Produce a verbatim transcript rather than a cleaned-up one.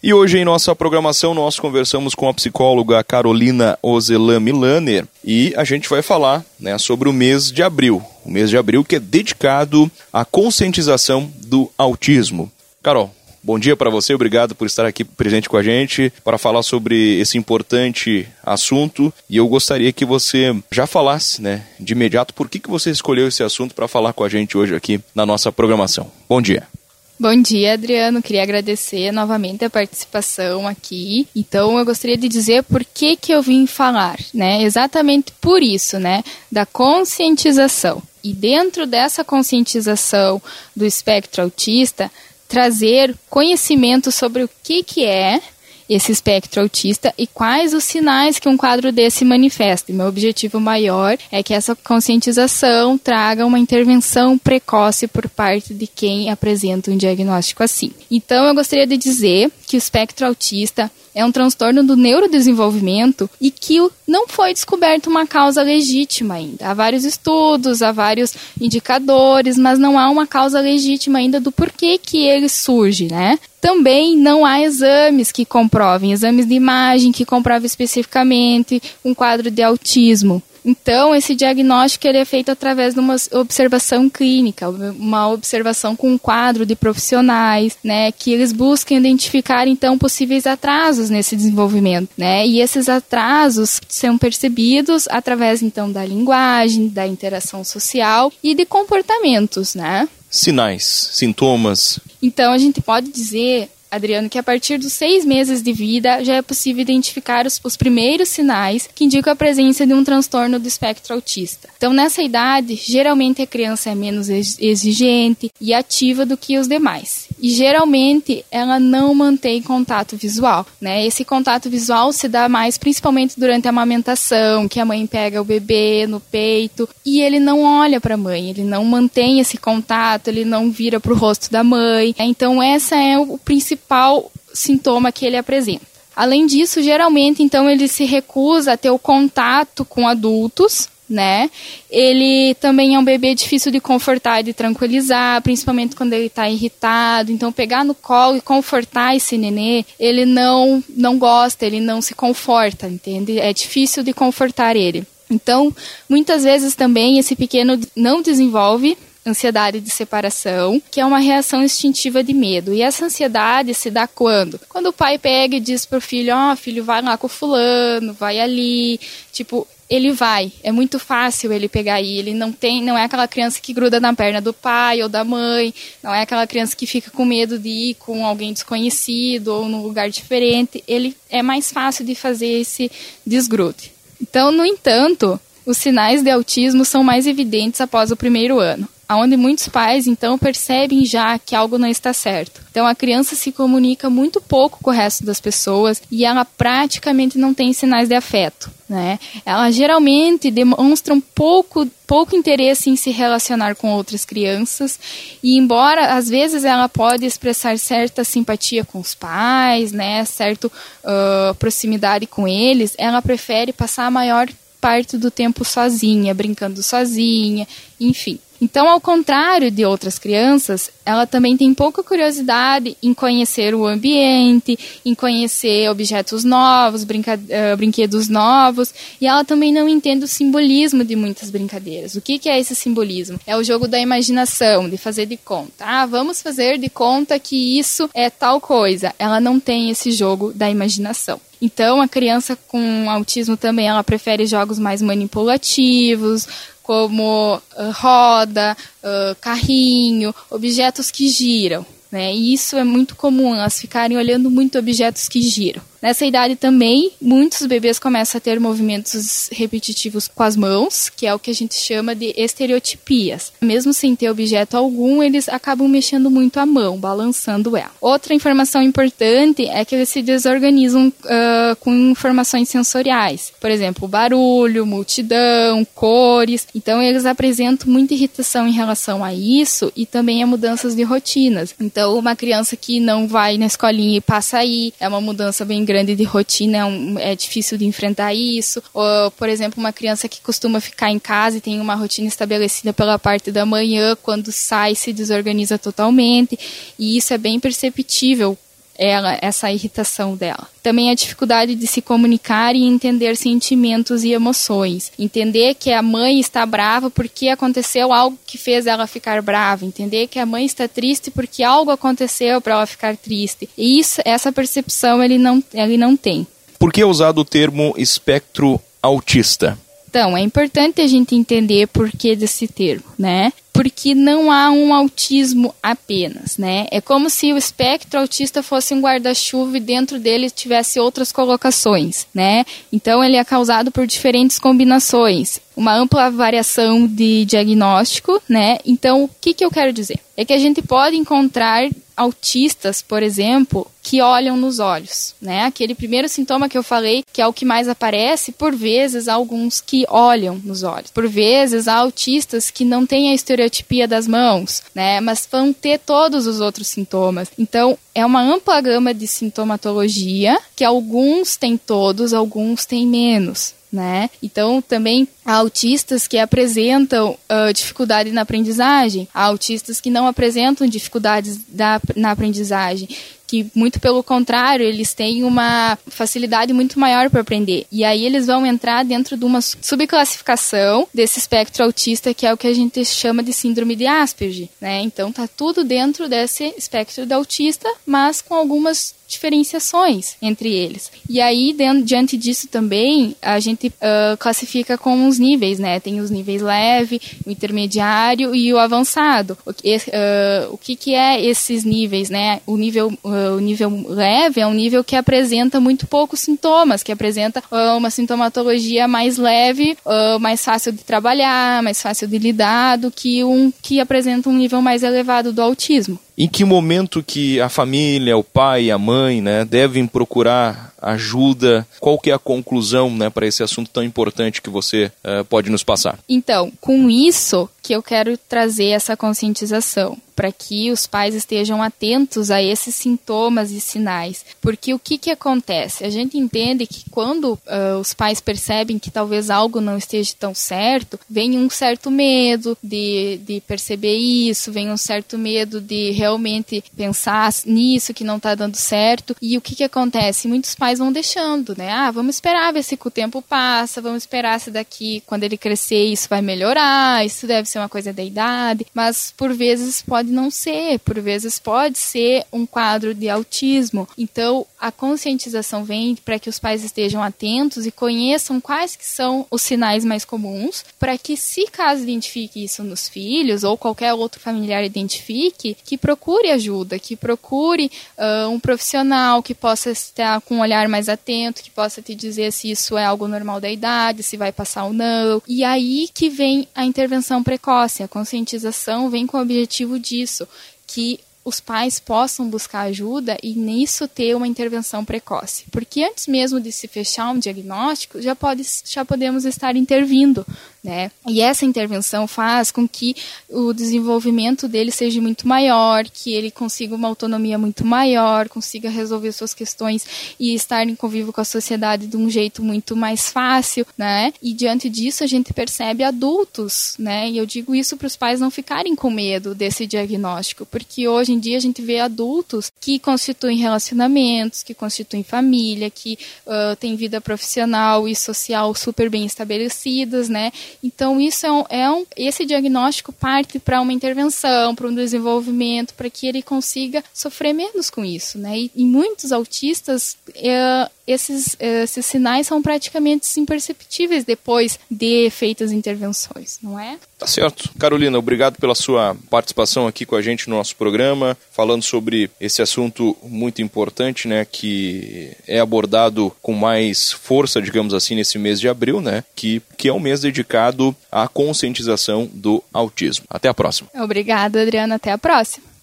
E hoje em nossa programação nós conversamos com a psicóloga Carolina Ozelan Milaner e a gente vai falar, né, sobre o mês de abril. O mês de abril que é dedicado à conscientização do autismo. Carol, bom dia para você, obrigado por estar aqui presente com a gente para falar sobre esse importante assunto. E eu gostaria que você já falasse, né, de imediato por que, que você escolheu esse assunto para falar com a gente hoje aqui na nossa programação. Bom dia. Bom dia, Adriano. Queria agradecer novamente a participação aqui. Então, eu gostaria de dizer por que que eu vim falar, né? Exatamente por isso, né? Da conscientização. E dentro dessa conscientização do espectro autista, trazer conhecimento sobre o que que é esse espectro autista e quais os sinais que um quadro desse manifesta. E meu objetivo maior é que essa conscientização traga uma intervenção precoce por parte de quem apresenta um diagnóstico assim. Então, eu gostaria de dizer que o espectro autista é um transtorno do neurodesenvolvimento e que não foi descoberta uma causa legítima ainda. Há vários estudos, há vários indicadores, mas não há uma causa legítima ainda do porquê que ele surge, né? Também não há exames que comprovem, exames de imagem que comprovem especificamente um quadro de autismo. Então, esse diagnóstico ele é feito através de uma observação clínica, uma observação com um quadro de profissionais, né, que eles buscam identificar, então, possíveis atrasos nesse desenvolvimento, né, e esses atrasos são percebidos através, então, da linguagem, da interação social e de comportamentos, né. Sinais, sintomas. Então, a gente pode dizer, Adriano, que a partir dos seis meses de vida já é possível identificar os, os primeiros sinais que indicam a presença de um transtorno do espectro autista. Então, nessa idade, geralmente a criança é menos exigente e ativa do que os demais. E, geralmente, ela não mantém contato visual, né? Esse contato visual se dá mais principalmente durante a amamentação, que a mãe pega o bebê no peito e ele não olha para a mãe, ele não mantém esse contato, ele não vira para o rosto da mãe. Então, essa é o principal sintoma que ele apresenta. Além disso, geralmente, então, ele se recusa a ter o contato com adultos, né? Ele também é um bebê difícil de confortar e de tranquilizar, principalmente quando ele está irritado. Então, pegar no colo e confortar esse nenê, ele não, não gosta, ele não se conforta, entende? É difícil de confortar ele. Então, muitas vezes também esse pequeno não desenvolve ansiedade de separação, que é uma reação instintiva de medo. E essa ansiedade se dá quando? Quando o pai pega e diz pro filho, ó, oh, filho, vai lá com o fulano, vai ali, tipo, ele vai. É muito fácil ele pegar aí. Ele não tem, não é aquela criança que gruda na perna do pai ou da mãe, não é aquela criança que fica com medo de ir com alguém desconhecido ou num lugar diferente. Ele é mais fácil de fazer esse desgrude. Então, no entanto, os sinais de autismo são mais evidentes após o primeiro ano, onde muitos pais, então, percebem já que algo não está certo. Então, a criança se comunica muito pouco com o resto das pessoas e ela praticamente não tem sinais de afeto, né? Ela geralmente demonstra um pouco, pouco interesse em se relacionar com outras crianças e, embora, às vezes, ela pode expressar certa simpatia com os pais, né, certa uh, proximidade com eles, ela prefere passar a maior parte do tempo sozinha, brincando sozinha, enfim. Então, ao contrário de outras crianças, ela também tem pouca curiosidade em conhecer o ambiente, em conhecer objetos novos, brinca- uh, brinquedos novos, e ela também não entende o simbolismo de muitas brincadeiras. O que, que é esse simbolismo? É o jogo da imaginação, de fazer de conta. Ah, vamos fazer de conta que isso é tal coisa. Ela não tem esse jogo da imaginação. Então, a criança com autismo também, ela prefere jogos mais manipulativos, como uh, roda, uh, carrinho, objetos que giram, né? E isso é muito comum, elas ficarem olhando muito objetos que giram. Nessa idade também, muitos bebês começam a ter movimentos repetitivos com as mãos, que é o que a gente chama de estereotipias. Mesmo sem ter objeto algum, eles acabam mexendo muito a mão, balançando ela. Outra informação importante é que eles se desorganizam uh, com informações sensoriais. Por exemplo, barulho, multidão, cores. Então, eles apresentam muita irritação em relação a isso e também a mudanças de rotinas. Então, uma criança que não vai na escolinha e passa aí, é uma mudança bem grande de rotina, é, um, é difícil de enfrentar isso. Ou, por exemplo, uma criança que costuma ficar em casa e tem uma rotina estabelecida pela parte da manhã, quando sai se desorganiza totalmente, e isso é bem perceptível ela, essa irritação dela. Também a dificuldade de se comunicar e entender sentimentos e emoções. Entender que a mãe está brava porque aconteceu algo que fez ela ficar brava. Entender que a mãe está triste porque algo aconteceu para ela ficar triste. E isso, essa percepção ele não, ele não tem. Por que é usado o termo espectro autista? Então, é importante a gente entender por que desse termo, né? Porque não há um autismo apenas, né? É como se o espectro autista fosse um guarda-chuva e dentro dele tivesse outras colocações, né? Então, ele é causado por diferentes combinações, uma ampla variação de diagnóstico, né? Então, o que que eu quero dizer? É que a gente pode encontrar autistas, por exemplo, que olham nos olhos, né? Aquele primeiro sintoma que eu falei, que é o que mais aparece, por vezes há alguns que olham nos olhos. Por vezes há autistas que não têm a estereotipia das mãos, né? Mas vão ter todos os outros sintomas. Então, é uma ampla gama de sintomatologia, que alguns têm todos, alguns têm menos, né? Então, também há autistas que apresentam uh, dificuldade na aprendizagem, há autistas que não apresentam dificuldades da, na aprendizagem, que muito pelo contrário, eles têm uma facilidade muito maior para aprender. E aí eles vão entrar dentro de uma subclassificação desse espectro autista, que é o que a gente chama de síndrome de Asperger, né? Então tá tudo dentro desse espectro do autista, mas com algumas diferenciações entre eles. E aí, dentro, diante disso também, a gente uh, classifica com os níveis, né? Tem os níveis leve, o intermediário e o avançado. O, uh, o que que é esses níveis, né? O nível, uh, o nível leve é um nível que apresenta muito poucos sintomas, que apresenta uh, uma sintomatologia mais leve, uh, mais fácil de trabalhar, mais fácil de lidar, do que um que apresenta um nível mais elevado do autismo. Em que momento que a família, o pai e a mãe, né, devem procurar ajuda? Qual que é a conclusão, né, para esse assunto tão importante que você uh, pode nos passar? Então, com isso que eu quero trazer essa conscientização, para que os pais estejam atentos a esses sintomas e sinais. Porque o que que acontece? A gente entende que quando uh, os pais percebem que talvez algo não esteja tão certo, vem um certo medo de, de perceber isso, vem um certo medo de realmente pensar nisso que não está dando certo. E o que que acontece? Muitos pais vão deixando, né? Ah, vamos esperar ver se com o tempo passa, vamos esperar se daqui, quando ele crescer, isso vai melhorar, isso deve ser uma coisa da idade. Mas, por vezes, pode não ser, por vezes pode ser um quadro de autismo. Então, a conscientização vem para que os pais estejam atentos e conheçam quais que são os sinais mais comuns, para que, se caso identifique isso nos filhos ou qualquer outro familiar identifique, que procure ajuda, que procure uh, um profissional que possa estar com um olhar mais atento, que possa te dizer se isso é algo normal da idade, se vai passar ou não. E aí que vem a intervenção precoce, a conscientização vem com o objetivo disso, que os pais possam buscar ajuda e nisso ter uma intervenção precoce. Porque antes mesmo de se fechar um diagnóstico, já, pode, já podemos estar intervindo, né? E essa intervenção faz com que o desenvolvimento dele seja muito maior, que ele consiga uma autonomia muito maior, consiga resolver suas questões e estar em convívio com a sociedade de um jeito muito mais fácil, né? E diante disso a gente percebe adultos, né? E eu digo isso para os pais não ficarem com medo desse diagnóstico, porque hoje em dia a gente vê adultos que constituem relacionamentos, que constituem família, que uh, têm vida profissional e social super bem estabelecidas, né? Então, isso é um, é um, esse diagnóstico parte para uma intervenção, para um desenvolvimento, para que ele consiga sofrer menos com isso, né? E, e muitos autistas, é, esses, esses sinais são praticamente imperceptíveis depois de feitas intervenções, não é? Tá certo. Carolina, obrigado pela sua participação aqui com a gente no nosso programa, falando sobre esse assunto muito importante, né, que é abordado com mais força, digamos assim, nesse mês de abril, né, que, que é um mês dedicado à conscientização do autismo. Até a próxima. Obrigada, Adriana. Até a próxima.